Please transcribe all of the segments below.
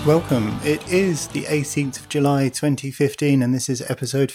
Welcome. It is the 18th of July 2015 and this is episode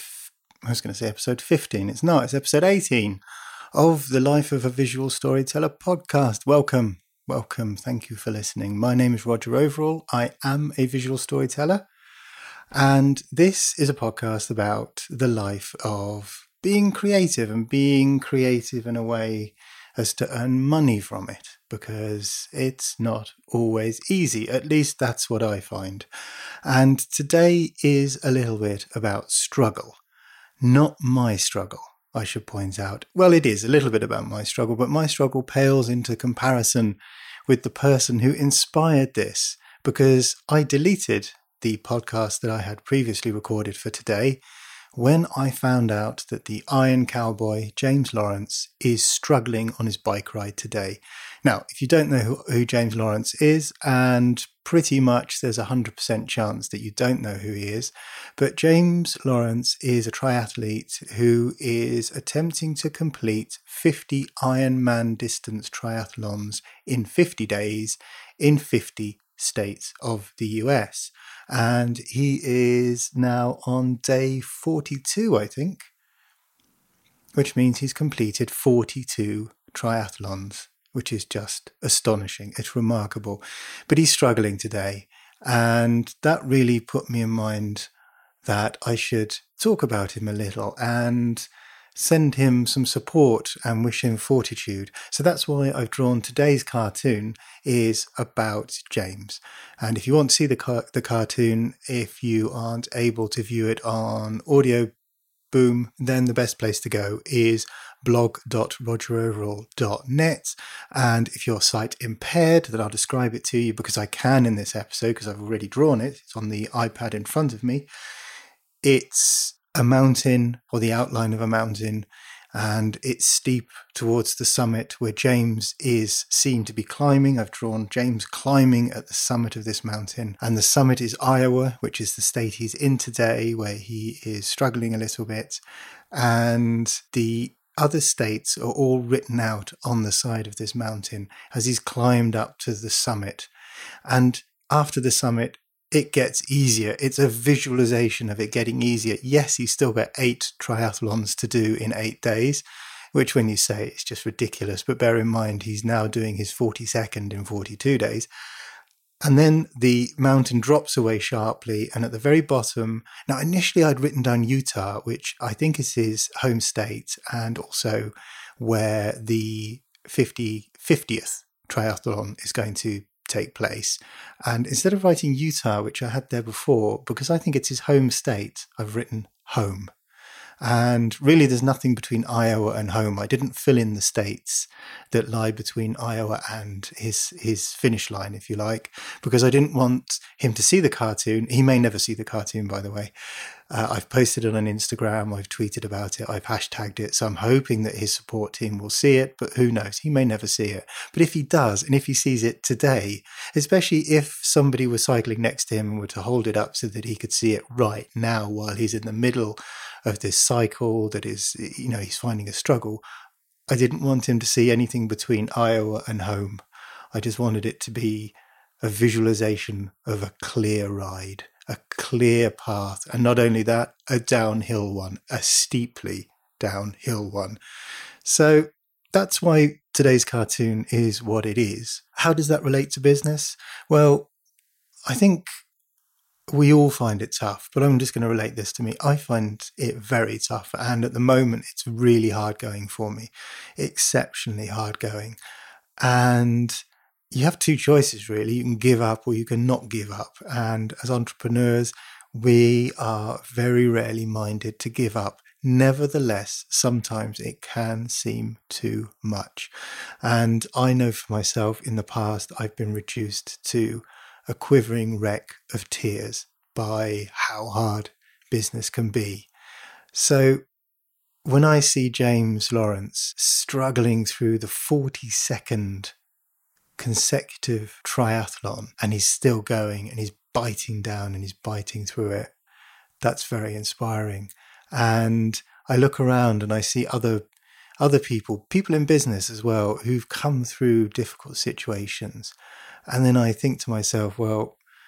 15. It's not, it's episode 18 of the Life of a Visual Storyteller podcast. Welcome. Thank you for listening. My name is Roger Overall. I am a visual storyteller and this is a podcast about the life of being creative and being creative in a way as to earn money from it, because it's not always easy. At least that's what I find. And today is a little bit about struggle. Not my struggle, I should point out. Well, it is a little bit about my struggle, but my struggle pales into comparison with the person who inspired this, because I deleted the podcast that I had previously recorded for today when I found out that the Iron Cowboy, James Lawrence, is struggling on his bike ride today. Now, if you don't know who James Lawrence is, and pretty much there's a 100% chance that you don't know who he is, but James Lawrence is a triathlete who is attempting to complete 50 Ironman distance triathlons in 50 days in 50 states of the US. And he is now on day 42, I think, which means he's completed 42 triathlons, which is just astonishing. It's remarkable. But he's struggling today. And that really put me in mind that I should talk about him a little and send him some support and wish him fortitude. So that's why I've drawn today's cartoon is about James. And if you want to see the cartoon, if you aren't able to view it on Audio Boom, then the best place to go is blog.rogeroverall.net. And if you're sight impaired, then I'll describe it to you because I can in this episode because I've already drawn it. It's on the iPad in front of me. It's a mountain, or the outline of a mountain, and it's steep towards the summit where James is seen to be climbing. I've drawn James climbing at the summit of this mountain, and the summit is Iowa, which is the state he's in today, where he is struggling a little bit, and the other states are all written out on the side of this mountain as he's climbed up to the summit. And after the summit, it gets easier. It's a visualization of it getting easier. Yes, he's still got 8 triathlons to do in 8 days, which when you say it's just ridiculous, but bear in mind he's now doing his 42nd in 42 days. And then the mountain drops away sharply, and at the very bottom, now initially I'd written down Utah, which I think is his home state, and also where the 50th triathlon is going to take place. And instead of writing Utah, which I had there before, because I think it's his home state, I've written home. And really there's nothing between Iowa and home. I didn't fill in the states that lie between Iowa and his finish line, if you like, because I didn't want him to see the cartoon. He may never see the cartoon, by the way. I've posted it on Instagram, I've tweeted about it, I've hashtagged it, so I'm hoping that his support team will see it, but who knows, he may never see it. But if he does, and if he sees it today, especially if somebody was cycling next to him and were to hold it up so that he could see it right now while he's in the middle of this cycle that is, he's finding a struggle, I didn't want him to see anything between Iowa and home. I just wanted it to be a visualization of a clear ride, a clear path, and not only that, a downhill one, a steeply downhill one. So that's why today's cartoon is what it is. How does that relate to business? Well, I think we all find it tough, but I'm just going to relate this to me. I find it very tough, and at the moment it's really hard going for me, exceptionally hard going. And you have 2 choices, really. You can give up or you can not give up. And as entrepreneurs, we are very rarely minded to give up. Nevertheless, sometimes it can seem too much. And I know for myself, in the past, I've been reduced to a quivering wreck of tears by how hard business can be. So when I see James Lawrence struggling through the 42nd consecutive triathlon, and he's still going and he's biting down and he's biting through it, that's very inspiring. And I look around and I see other people in business as well, who've come through difficult situations. And then I think to myself, well,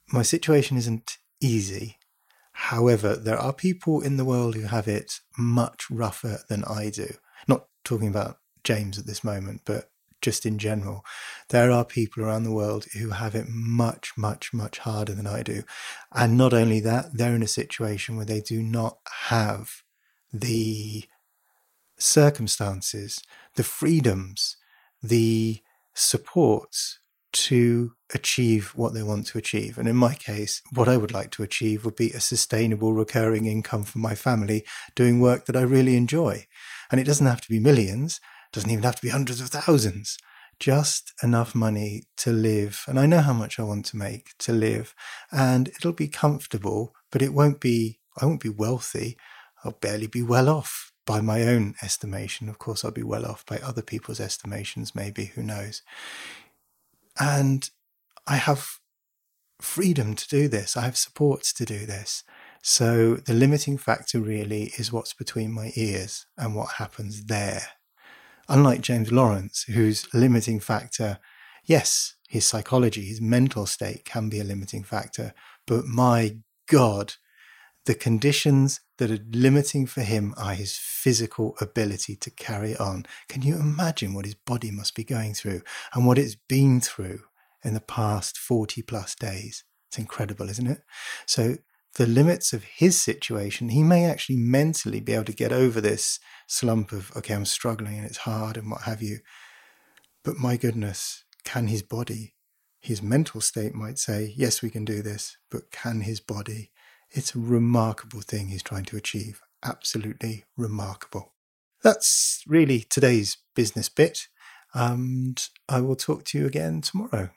my situation isn't easy. However, there are people in the world who have it much rougher than I do. Not talking about James at this moment, but just in general. There are people around the world who have it much, much, much harder than I do. And not only that, they're in a situation where they do not have the circumstances, the freedoms, the supports to achieve what they want to achieve. And in my case, what I would like to achieve would be a sustainable recurring income for my family doing work that I really enjoy. And it doesn't have to be millions, doesn't even have to be hundreds of thousands, just enough money to live. And I know how much I want to make to live, and it'll be comfortable, but I won't be wealthy. I'll barely be well off by my own estimation. Of course, I'll be well off by other people's estimations, maybe, who knows. And I have freedom to do this. I have supports to do this. So the limiting factor really is what's between my ears and what happens there. Unlike James Lawrence, whose limiting factor, yes, his psychology, his mental state can be a limiting factor, but my God, the conditions that are limiting for him are his physical ability to carry on. Can you imagine what his body must be going through and what it's been through in the past 40 plus days? It's incredible, isn't it? So the limits of his situation, he may actually mentally be able to get over this slump of, okay, I'm struggling and it's hard and what have you. But my goodness, can his body, his mental state might say, yes, we can do this, but can his body? It's a remarkable thing he's trying to achieve. Absolutely remarkable. That's really today's business bit. And I will talk to you again tomorrow.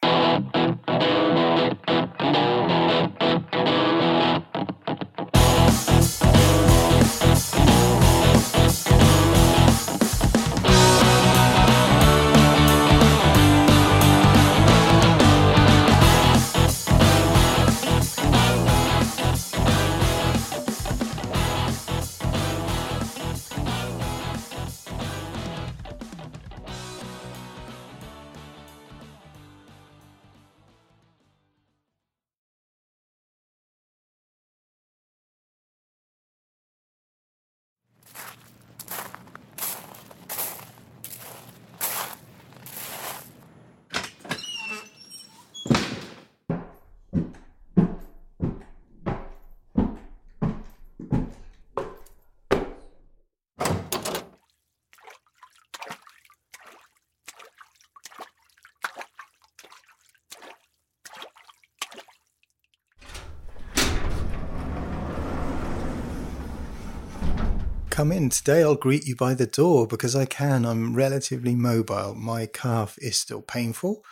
Come in. Today I'll greet you by the door because I can. I'm relatively mobile. My calf is still painful,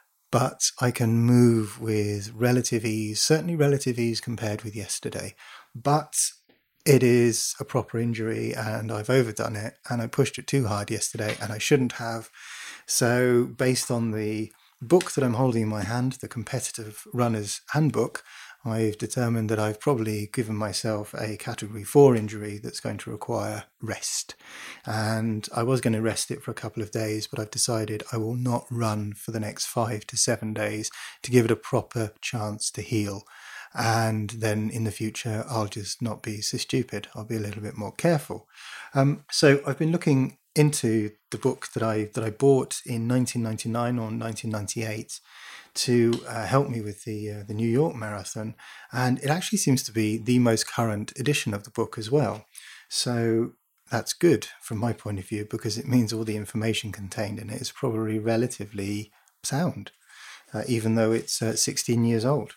but I can move with relative ease, certainly relative ease compared with yesterday. But it is a proper injury and I've overdone it and I pushed it too hard yesterday and I shouldn't have. So based on the book that I'm holding in my hand, the Competitive Runner's Handbook, I've determined that I've probably given myself a category 4 injury that's going to require rest. And I was going to rest it for a couple of days, but I've decided I will not run for the next 5 to 7 days to give it a proper chance to heal. And then in the future, I'll just not be so stupid. I'll be a little bit more careful. So I've been looking into the book that I bought in 1999 or 1998 to help me with the New York Marathon, and it actually seems to be the most current edition of the book as well. So that's good from my point of view because it means all the information contained in it is probably relatively sound, even though it's 16 years old.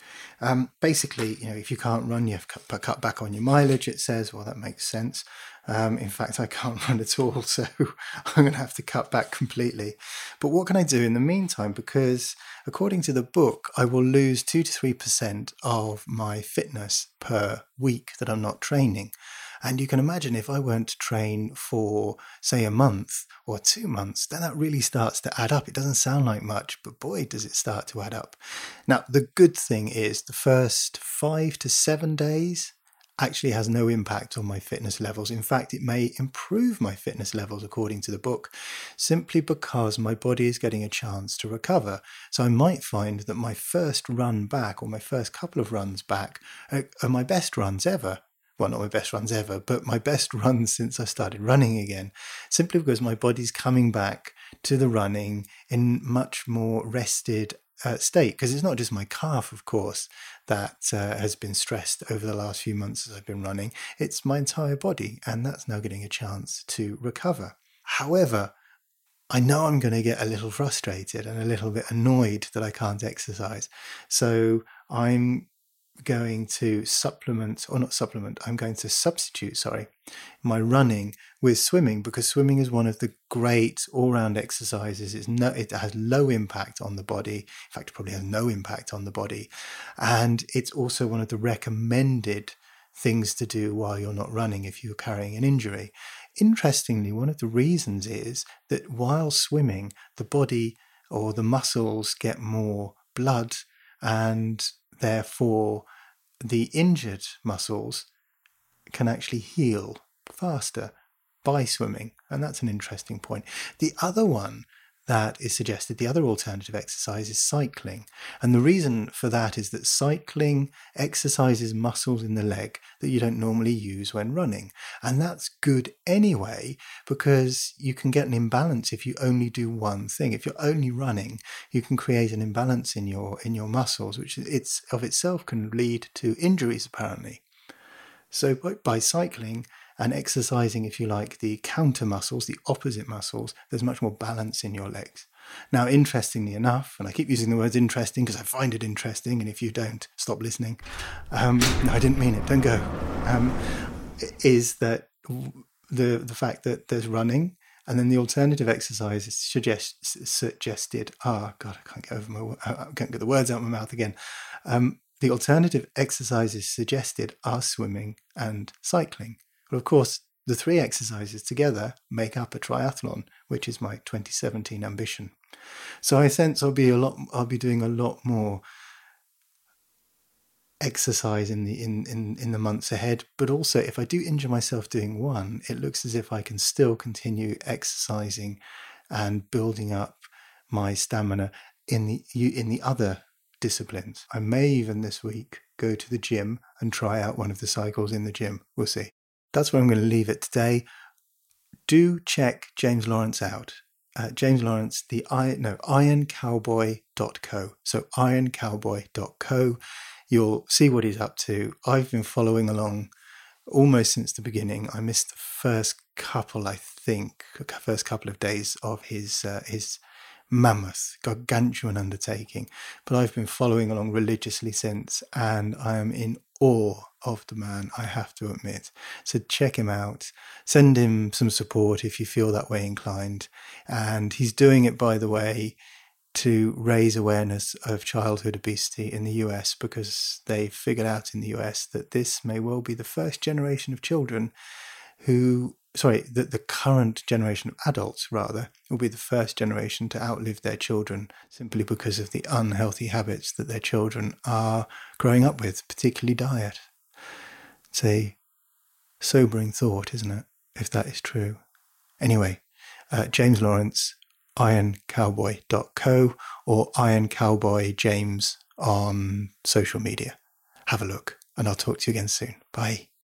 Basically, if you can't run, you have to cut back on your mileage, it says. Well, that makes sense. In fact, I can't run at all, so I'm going to have to cut back completely. But what can I do in the meantime? Because according to the book, I will lose 2 to 3% of my fitness per week that I'm not training. And you can imagine if I weren't to train for, say, a month or 2 months, then that really starts to add up. It doesn't sound like much, but boy, does it start to add up. Now, the good thing is the first 5 to 7 days, actually has no impact on my fitness levels. In fact, it may improve my fitness levels according to the book, simply because my body is getting a chance to recover. So I might find that my first run back, or my first couple of runs back, are my best runs ever. Well, not my best runs ever, but my best runs since I started running again, simply because my body's coming back to the running in much more rested state. Because it's not just my calf, of course, that has been stressed over the last few months as I've been running. It's my entire body, and that's now getting a chance to recover. However, I know I'm going to get a little frustrated and a little bit annoyed that I can't exercise. So I'm going to I'm going to substitute, my running with swimming, because swimming is one of the great all-round exercises. It has low impact on the body. In fact, it probably has no impact on the body. And it's also one of the recommended things to do while you're not running if you're carrying an injury. Interestingly, one of the reasons is that while swimming, the body or the muscles get more blood, and therefore the injured muscles can actually heal faster by swimming. And that's an interesting point. The other one that is suggested, the other alternative exercise, is cycling. And the reason for that is that cycling exercises muscles in the leg that you don't normally use when running. And that's good anyway, because you can get an imbalance if you only do one thing. If you're only running, you can create an imbalance in your muscles, which of itself can lead to injuries, apparently. So by cycling and exercising, if you like, the counter muscles, the opposite muscles, there's much more balance in your legs. Now, interestingly enough, and I keep using the words interesting because I find it interesting, and if you don't, stop listening. No, I didn't mean it. Don't go. Is that the fact that there's running, and then the alternative exercises suggested are, God, I can't get the words out of my mouth again. The alternative exercises suggested are swimming and cycling. But of course, the three exercises together make up a triathlon, which is my 2017 ambition. So I sense I'll be doing a lot more exercise in the months ahead. But also, if I do injure myself doing one, it looks as if I can still continue exercising and building up my stamina in the other disciplines. I may even this week go to the gym and try out one of the cycles in the gym. We'll see. That's where I'm going to leave it today. Do check James Lawrence out. James Lawrence, ironcowboy.co. So ironcowboy.co. You'll see what he's up to. I've been following along almost since the beginning. I missed the first couple of days of his mammoth, gargantuan undertaking. But I've been following along religiously since, and I am in awe of the man, I have to admit. So check him out. Send him some support if you feel that way inclined. And he's doing it, by the way, to raise awareness of childhood obesity in the US, because they've figured out in the US that this may well be the first generation of children the current generation of adults, rather, will be the first generation to outlive their children, simply because of the unhealthy habits that their children are growing up with, particularly diet. It's a sobering thought, isn't it, if that is true? Anyway, James Lawrence, ironcowboy.co, or ironcowboyjames on social media. Have a look, and I'll talk to you again soon. Bye.